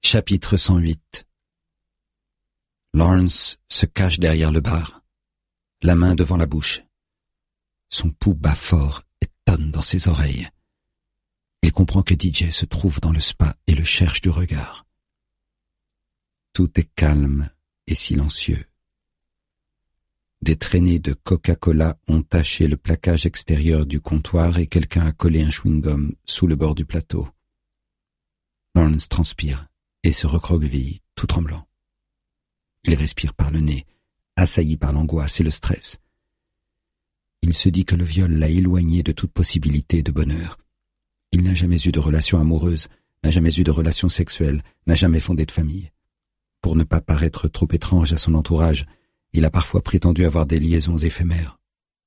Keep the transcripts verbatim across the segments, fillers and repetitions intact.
Chapitre cent huit. Lawrence se cache derrière le bar, la main devant la bouche. Son pouls bat fort et tonne dans ses oreilles. Il comprend que D J se trouve dans le spa et le cherche du regard. Tout est calme et silencieux. Des traînées de Coca-Cola ont taché le plaquage extérieur du comptoir et quelqu'un a collé un chewing-gum sous le bord du plateau. Lawrence transpire et se recroqueville, tout tremblant. Il respire par le nez, assailli par l'angoisse et le stress. Il se dit que le viol l'a éloigné de toute possibilité de bonheur. Il n'a jamais eu de relation amoureuse, n'a jamais eu de relation sexuelle, n'a jamais fondé de famille. Pour ne pas paraître trop étrange à son entourage, il a parfois prétendu avoir des liaisons éphémères.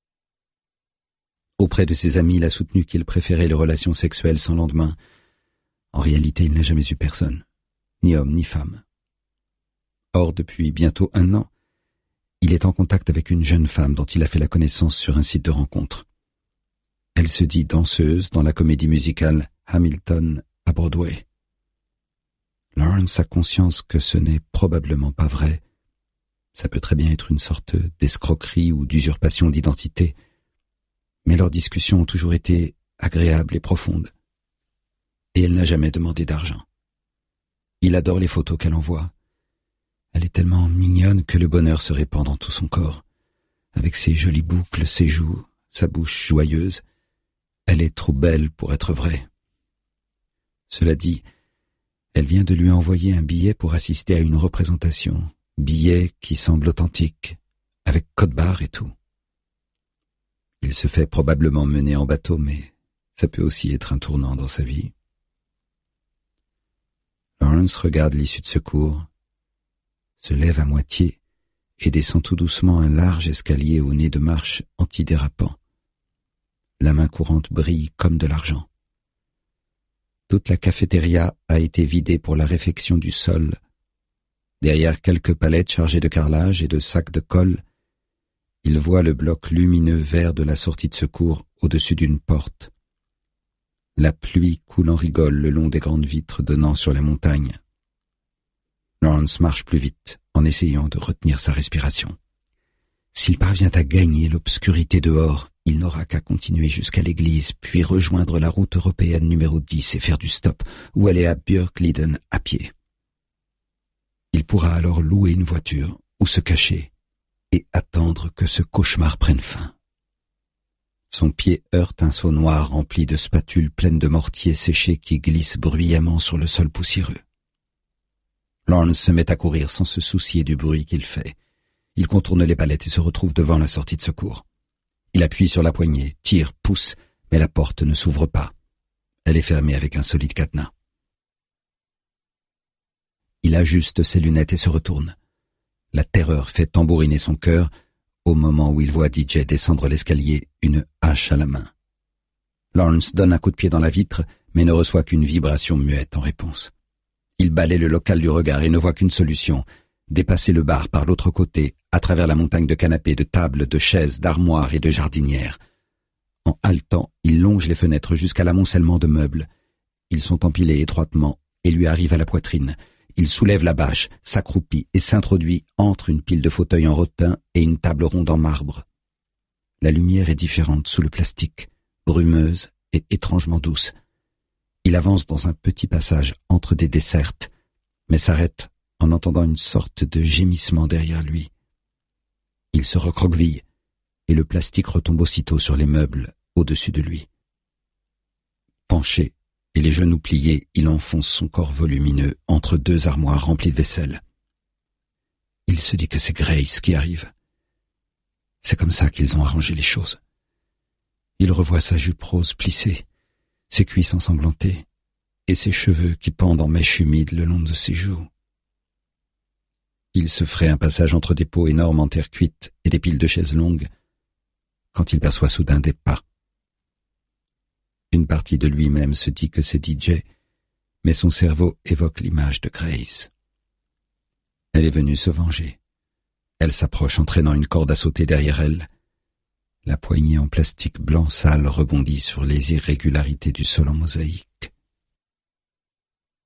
Auprès de ses amis, il a soutenu qu'il préférait les relations sexuelles sans lendemain. En réalité, il n'a jamais eu personne, ni homme ni femme. Or, depuis bientôt un an, il est en contact avec une jeune femme dont il a fait la connaissance sur un site de rencontre. Elle se dit danseuse dans la comédie musicale Hamilton à Broadway. Lawrence a conscience que ce n'est probablement pas vrai. Ça peut très bien être une sorte d'escroquerie ou d'usurpation d'identité, mais leurs discussions ont toujours été agréables et profondes. Et elle n'a jamais demandé d'argent. Il adore les photos qu'elle envoie. Elle est tellement mignonne que le bonheur se répand dans tout son corps. Avec ses jolies boucles, ses joues, sa bouche joyeuse, elle est trop belle pour être vraie. Cela dit, elle vient de lui envoyer un billet pour assister à une représentation, billet qui semble authentique, avec code-barre et tout. Il se fait probablement mener en bateau, mais ça peut aussi être un tournant dans sa vie. Lawrence regarde l'issue de secours, se lève à moitié et descend tout doucement un large escalier au nez de marche antidérapant. La main courante brille comme de l'argent. Toute la cafétéria a été vidée pour la réfection du sol. Derrière quelques palettes chargées de carrelage et de sacs de colle, il voit le bloc lumineux vert de la sortie de secours au-dessus d'une porte. La pluie coule en rigole le long des grandes vitres donnant sur les montagnes. Lawrence marche plus vite, en essayant de retenir sa respiration. S'il parvient à gagner l'obscurité dehors, il n'aura qu'à continuer jusqu'à l'église, puis rejoindre la route européenne numéro dix et faire du stop, ou aller à Björkliden à pied. Il pourra alors louer une voiture, ou se cacher, et attendre que ce cauchemar prenne fin. Son pied heurte un seau noir rempli de spatules pleines de mortiers séchés qui glissent bruyamment sur le sol poussiéreux. Lawrence se met à courir sans se soucier du bruit qu'il fait. Il contourne les palettes et se retrouve devant la sortie de secours. Il appuie sur la poignée, tire, pousse, mais la porte ne s'ouvre pas. Elle est fermée avec un solide cadenas. Il ajuste ses lunettes et se retourne. La terreur fait tambouriner son cœur au moment où il voit D J descendre l'escalier, une hache à la main. Lawrence donne un coup de pied dans la vitre, mais ne reçoit qu'une vibration muette en réponse. Il balaie le local du regard et ne voit qu'une solution, dépasser le bar par l'autre côté, à travers la montagne de canapés, de tables, de chaises, d'armoires et de jardinières. En haletant, il longe les fenêtres jusqu'à l'amoncellement de meubles. Ils sont empilés étroitement et lui arrivent à la poitrine. Il soulève la bâche, s'accroupit et s'introduit entre une pile de fauteuils en rotin et une table ronde en marbre. La lumière est différente sous le plastique, brumeuse et étrangement douce. Il avance dans un petit passage entre des dessertes, mais s'arrête en entendant une sorte de gémissement derrière lui. Il se recroqueville, et le plastique retombe aussitôt sur les meubles au-dessus de lui. Penché et les genoux pliés, il enfonce son corps volumineux entre deux armoires remplies de vaisselle. Il se dit que c'est Grace qui arrive. C'est comme ça qu'ils ont arrangé les choses. Il revoit sa jupe rose plissée, ses cuisses ensanglantées et ses cheveux qui pendent en mèches humides le long de ses joues. Il se ferait un passage entre des pots énormes en terre cuite et des piles de chaises longues, quand il perçoit soudain des pas. Une partie de lui-même se dit que c'est D J, mais son cerveau évoque l'image de Grace. Elle est venue se venger. Elle s'approche en traînant une corde à sauter derrière elle. La poignée en plastique blanc sale rebondit sur les irrégularités du sol en mosaïque.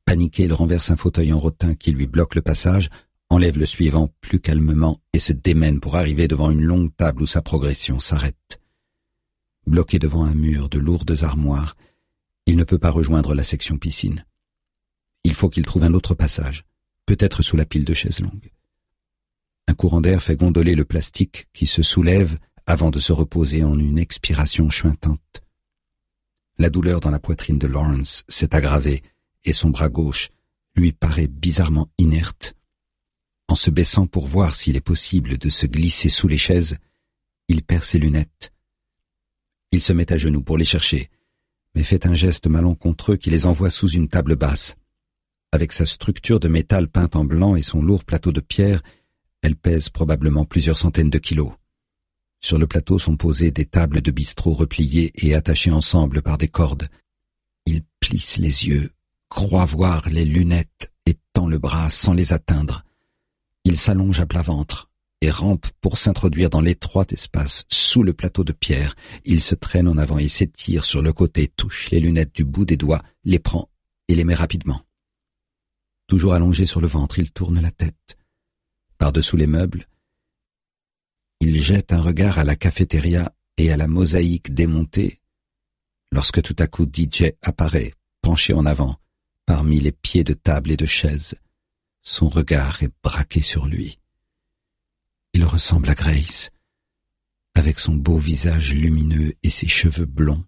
Paniqué, il renverse un fauteuil en rotin qui lui bloque le passage, enlève le suivant plus calmement et se démène pour arriver devant une longue table où sa progression s'arrête. Bloqué devant un mur de lourdes armoires, il ne peut pas rejoindre la section piscine. Il faut qu'il trouve un autre passage, peut-être sous la pile de chaises longues. Un courant d'air fait gondoler le plastique qui se soulève avant de se reposer en une expiration chuintante. La douleur dans la poitrine de Lawrence s'est aggravée et son bras gauche lui paraît bizarrement inerte. En se baissant pour voir s'il est possible de se glisser sous les chaises, il perd ses lunettes. Il se met à genoux pour les chercher, mais fait un geste malencontreux qui les envoie sous une table basse. Avec sa structure de métal peinte en blanc et son lourd plateau de pierre, elle pèse probablement plusieurs centaines de kilos. Sur le plateau sont posées des tables de bistrot repliées et attachées ensemble par des cordes. Il plisse les yeux, croit voir les lunettes et tend le bras sans les atteindre. Il s'allonge à plat ventre et rampe pour s'introduire dans l'étroit espace sous le plateau de pierre. Il se traîne en avant et s'étire sur le côté, touche les lunettes du bout des doigts, les prend et les met rapidement. Toujours allongé sur le ventre, il tourne la tête. Par-dessous les meubles, il jette un regard à la cafétéria et à la mosaïque démontée, lorsque tout à coup D J apparaît, penché en avant, parmi les pieds de table et de chaises. Son regard est braqué sur lui. Il ressemble à Grace, avec son beau visage lumineux et ses cheveux blonds.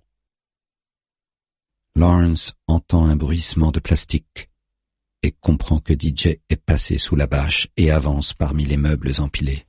Lawrence entend un bruissement de plastique et comprend que D J est passé sous la bâche et avance parmi les meubles empilés.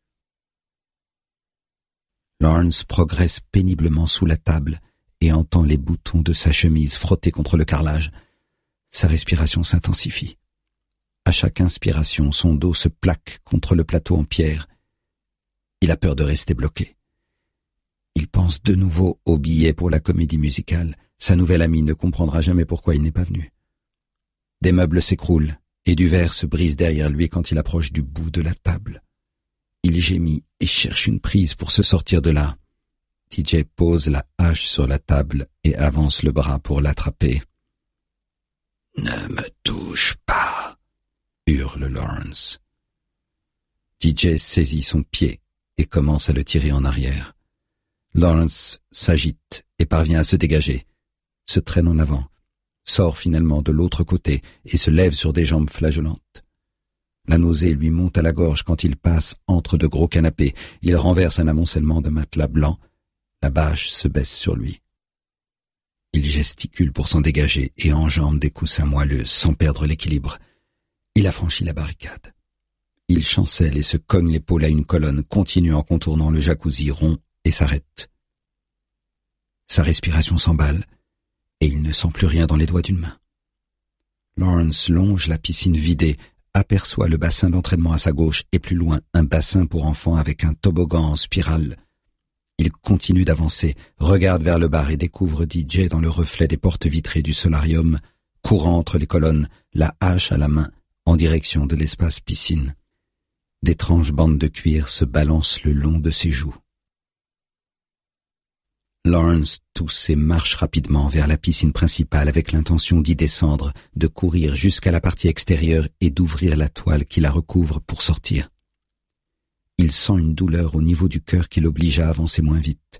Lawrence progresse péniblement sous la table et entend les boutons de sa chemise frotter contre le carrelage. Sa respiration s'intensifie. À chaque inspiration, son dos se plaque contre le plateau en pierre. Il a peur de rester bloqué. Il pense de nouveau au billet pour la comédie musicale. Sa nouvelle amie ne comprendra jamais pourquoi il n'est pas venu. Des meubles s'écroulent et du verre se brise derrière lui quand il approche du bout de la table. Il gémit et cherche une prise pour se sortir de là. D J pose la hache sur la table et avance le bras pour l'attraper. « Ne me touche pas !» hurle Lawrence. D J saisit son pied et commence à le tirer en arrière. Lawrence s'agite et parvient à se dégager, se traîne en avant, sort finalement de l'autre côté et se lève sur des jambes flageolantes. La nausée lui monte à la gorge quand il passe entre de gros canapés. Il renverse un amoncellement de matelas blancs. La bâche se baisse sur lui. Il gesticule pour s'en dégager et enjambe des coussins moelleux sans perdre l'équilibre. Il a franchi la barricade. Il chancelle et se cogne l'épaule à une colonne, continue en contournant le jacuzzi rond et s'arrête. Sa respiration s'emballe et il ne sent plus rien dans les doigts d'une main. Lawrence longe la piscine vidée, aperçoit le bassin d'entraînement à sa gauche et plus loin un bassin pour enfants avec un toboggan en spirale. Il continue d'avancer, regarde vers le bar et découvre D J dans le reflet des portes vitrées du solarium, courant entre les colonnes, la hache à la main, en direction de l'espace piscine. D'étranges bandes de cuir se balancent le long de ses joues. Lawrence tousse et marche rapidement vers la piscine principale avec l'intention d'y descendre, de courir jusqu'à la partie extérieure et d'ouvrir la toile qui la recouvre pour sortir. Il sent une douleur au niveau du cœur qui l'oblige à avancer moins vite.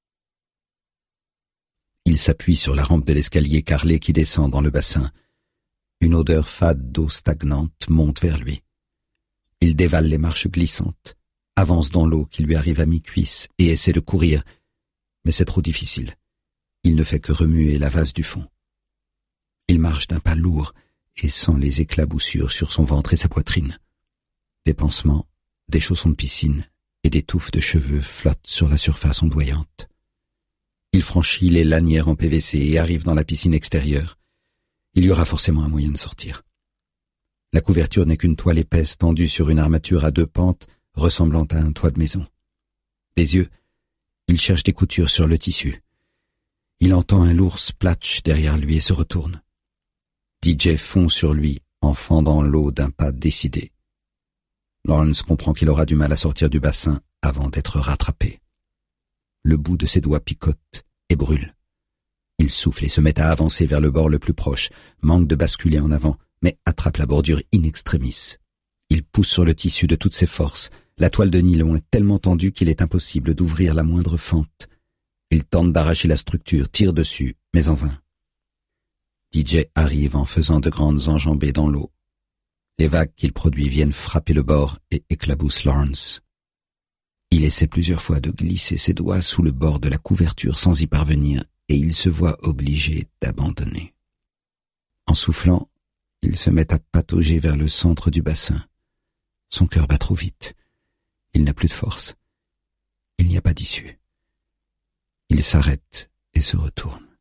Il s'appuie sur la rampe de l'escalier carrelé qui descend dans le bassin. Une odeur fade d'eau stagnante monte vers lui. Il dévale les marches glissantes, avance dans l'eau qui lui arrive à mi-cuisse et essaie de courir, mais c'est trop difficile. Il ne fait que remuer la vase du fond. Il marche d'un pas lourd et sent les éclaboussures sur son ventre et sa poitrine. Des pansements, des chaussons de piscine et des touffes de cheveux flottent sur la surface ondoyante. Il franchit les lanières en P V C et arrive dans la piscine extérieure. Il y aura forcément un moyen de sortir. La couverture n'est qu'une toile épaisse tendue sur une armature à deux pentes ressemblant à un toit de maison. Des yeux, il cherche des coutures sur le tissu. Il entend un lourd splatch derrière lui et se retourne. D J fond sur lui en fendant l'eau d'un pas décidé. Lawrence comprend qu'il aura du mal à sortir du bassin avant d'être rattrapé. Le bout de ses doigts picote et brûle. Il souffle et se met à avancer vers le bord le plus proche, manque de basculer en avant, mais attrape la bordure in extremis. Il pousse sur le tissu de toutes ses forces. La toile de nylon est tellement tendue qu'il est impossible d'ouvrir la moindre fente. Il tente d'arracher la structure, tire dessus, mais en vain. D J arrive en faisant de grandes enjambées dans l'eau. Les vagues qu'il produit viennent frapper le bord et éclaboussent Lawrence. Il essaie plusieurs fois de glisser ses doigts sous le bord de la couverture sans y parvenir, et il se voit obligé d'abandonner. En soufflant, il se met à patauger vers le centre du bassin. Son cœur bat trop vite. Il n'a plus de force. Il n'y a pas d'issue. Il s'arrête et se retourne.